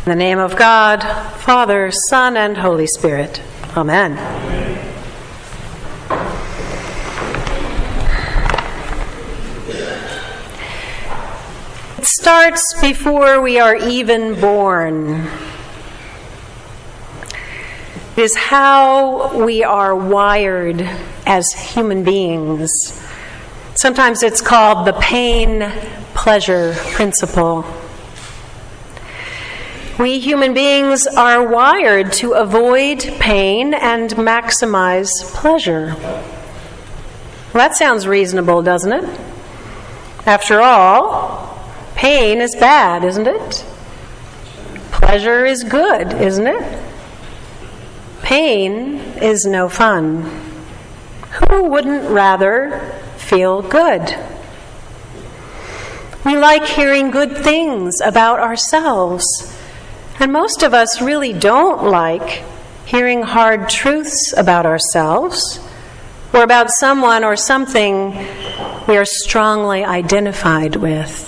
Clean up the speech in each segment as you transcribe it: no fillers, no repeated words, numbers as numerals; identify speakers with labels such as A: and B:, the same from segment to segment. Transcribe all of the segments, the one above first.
A: In the name of God, Father, Son, and Holy Spirit. Amen. It starts before we are even born. It is how we are wired as human beings. Sometimes it's called the pain-pleasure principle. We human beings are wired to avoid pain and maximize pleasure. Well, that sounds reasonable, doesn't it? After all, pain is bad, isn't it? Pleasure is good, isn't it? Pain is no fun. Who wouldn't rather feel good? We like hearing good things about ourselves. And most of us really don't like hearing hard truths about ourselves or about someone or something we are strongly identified with.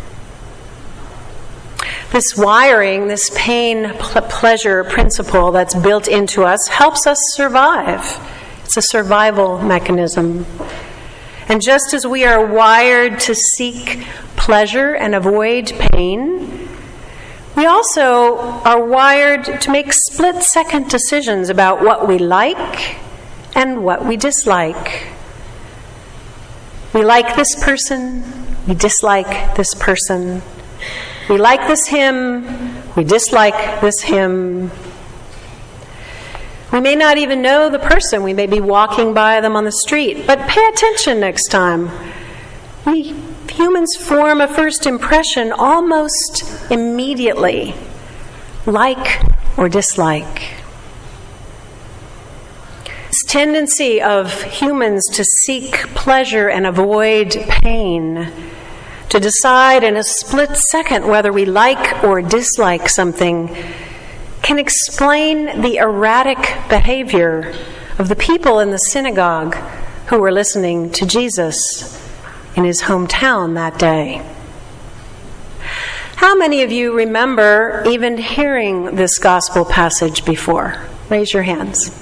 A: This wiring, this pain-pleasure principle that's built into us helps us survive. It's a survival mechanism. And just as we are wired to seek pleasure and avoid pain, we also are wired to make split-second decisions about what we like and what we dislike. We like this person, we dislike this person. We like this hymn, we dislike this hymn. We may not even know the person. We may be walking by them on the street, but pay attention next time. Humans form a first impression almost immediately, like or dislike. This tendency of humans to seek pleasure and avoid pain, to decide in a split second whether we like or dislike something, can explain the erratic behavior of the people in the synagogue who were listening to Jesus in his hometown that day. How many of you remember even hearing this gospel passage before? Raise your hands.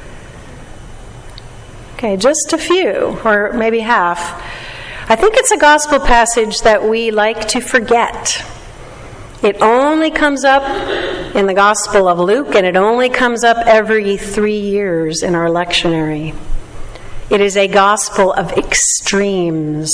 A: Okay, just a few, or maybe half. I think it's a gospel passage that we like to forget. It only comes up in the Gospel of Luke, and it only comes up every 3 years in our lectionary. It is a gospel of extremes.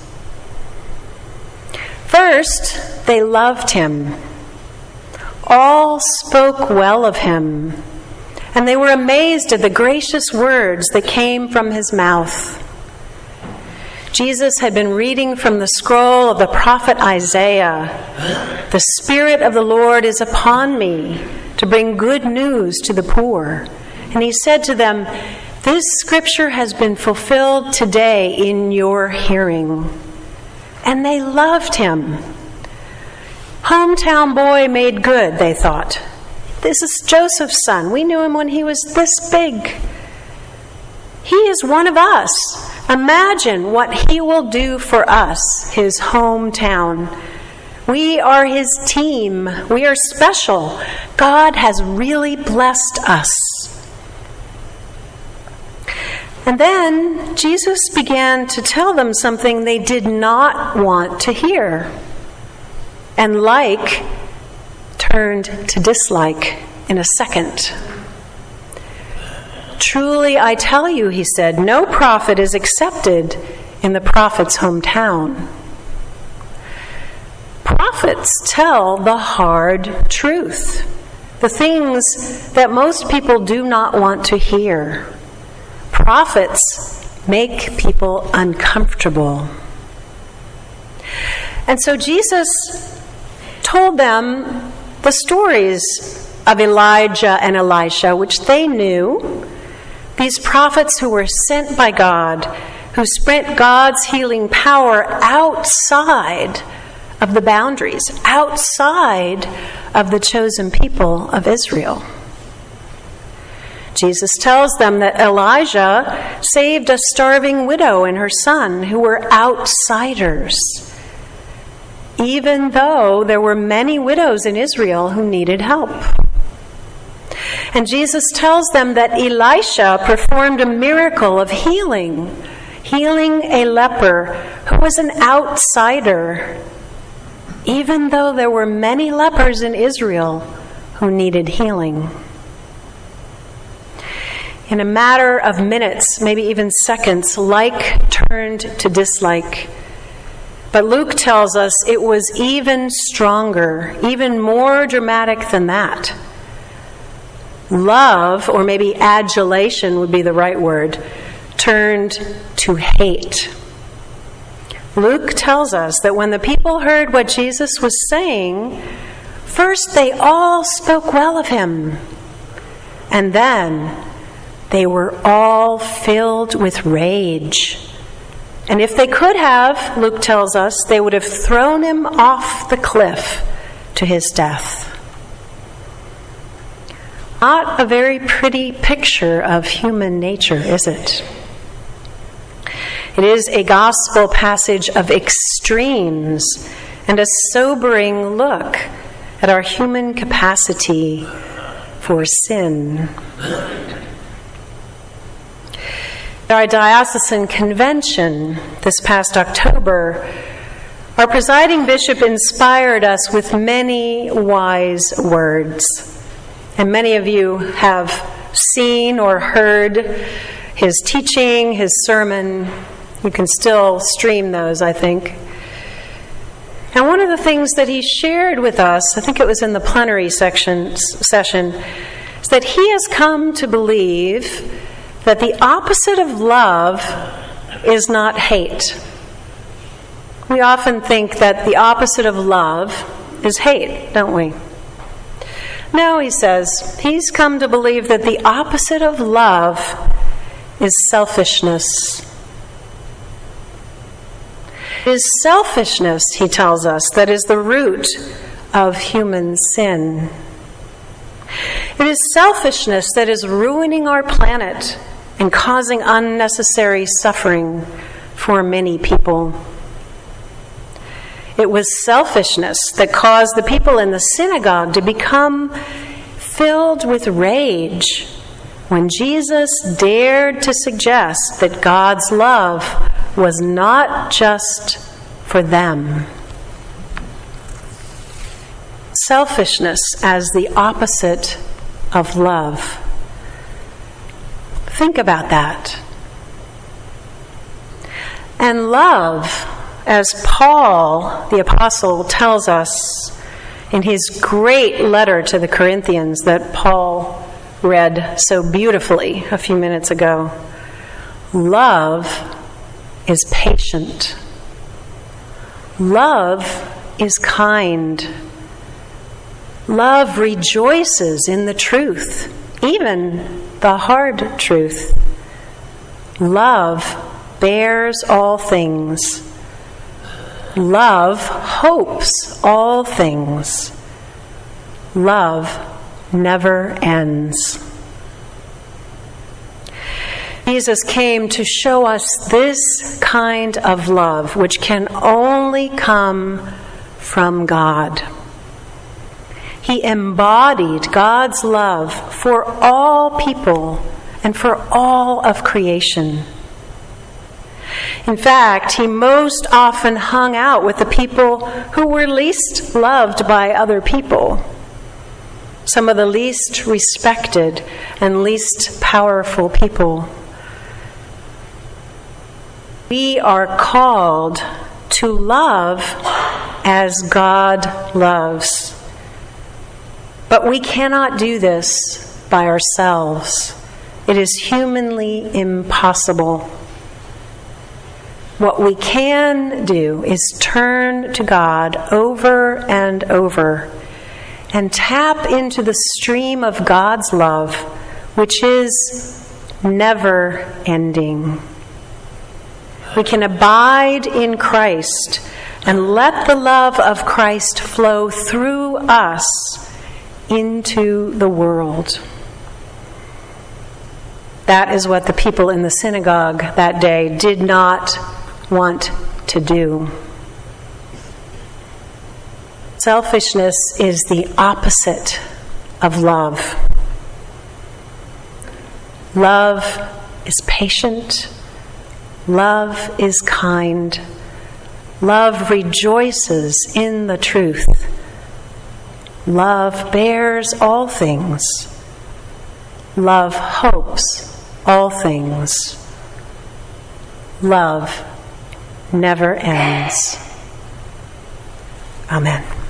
A: First, they loved him. All spoke well of him, and they were amazed at the gracious words that came from his mouth. Jesus had been reading from the scroll of the prophet Isaiah. The Spirit of the Lord is upon me to bring good news to the poor. And he said to them, "This scripture has been fulfilled today in your hearing." And they loved him. Hometown boy made good, they thought. This is Joseph's son. We knew him when he was this big. He is one of us. Imagine what he will do for us, his hometown. We are his team. We are special. God has really blessed us. And then Jesus began to tell them something they did not want to hear. And like turned to dislike in a second. "Truly I tell you," he said, "no prophet is accepted in the prophet's hometown." Prophets tell the hard truth, the things that most people do not want to hear. Prophets make people uncomfortable. And so Jesus told them the stories of Elijah and Elisha, which they knew. These prophets who were sent by God, who spread God's healing power outside of the boundaries, outside of the chosen people of Israel. Jesus tells them that Elijah saved a starving widow and her son who were outsiders. even though there were many widows in Israel who needed help. And Jesus tells them that Elisha performed a miracle of healing a leper who was an outsider, even though there were many lepers in Israel who needed healing. In a matter of minutes, maybe even seconds, like turned to dislike. But Luke tells us it was even stronger, even more dramatic than that. Love, or maybe adulation would be the right word, turned to hate. Luke tells us that when the people heard what Jesus was saying, first they all spoke well of him, and then they were all filled with rage. And if they could have, Luke tells us, they would have thrown him off the cliff to his death. Not a very pretty picture of human nature, is it? It is a gospel passage of extremes and a sobering look at our human capacity for sin. At our diocesan convention this past October, our presiding bishop inspired us with many wise words. And many of you have seen or heard his teaching, his sermon. You can still stream those, I think. And one of the things that he shared with us, I think it was in the plenary session, is that he has come to believe that the opposite of love is not hate. We often think that the opposite of love is hate, don't we? No, he says, he's come to believe that the opposite of love is selfishness. It is selfishness, he tells us, that is the root of human sin. It is selfishness that is ruining our planet and causing unnecessary suffering for many people. It was selfishness that caused the people in the synagogue to become filled with rage when Jesus dared to suggest that God's love was not just for them. Selfishness as the opposite of love. Think about that. And love, as Paul, the apostle, tells us in his great letter to the Corinthians that Paul read so beautifully a few minutes ago, love is patient. Love is kind. Love rejoices in the truth, even the hard truth. Love bears all things. Love hopes all things. Love never ends. Jesus came to show us this kind of love, which can only come from God. He embodied God's love for all people and for all of creation. In fact, he most often hung out with the people who were least loved by other people, some of the least respected and least powerful people. We are called to love as God loves. But we cannot do this by ourselves. It is humanly impossible. What we can do is turn to God over and over and tap into the stream of God's love, which is never ending. We can abide in Christ and let the love of Christ flow through us into the world. That is what the people in the synagogue that day did not want to do. Selfishness is the opposite of love. Love is patient. Love is kind. Love rejoices in the truth. Love bears all things. Love hopes all things. Love never ends. Amen.